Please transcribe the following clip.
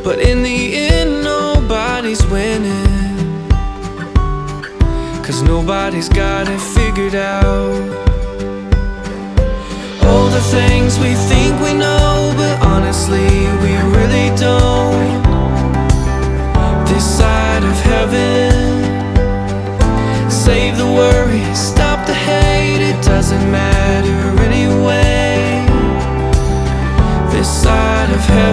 but in the end nobody's winning, 'cause nobody's got it figured out. All the things we think we know, but honestly we really don't. This side of heaven, save the worry, stop the hate, it doesn't matter anyway. This side of heaven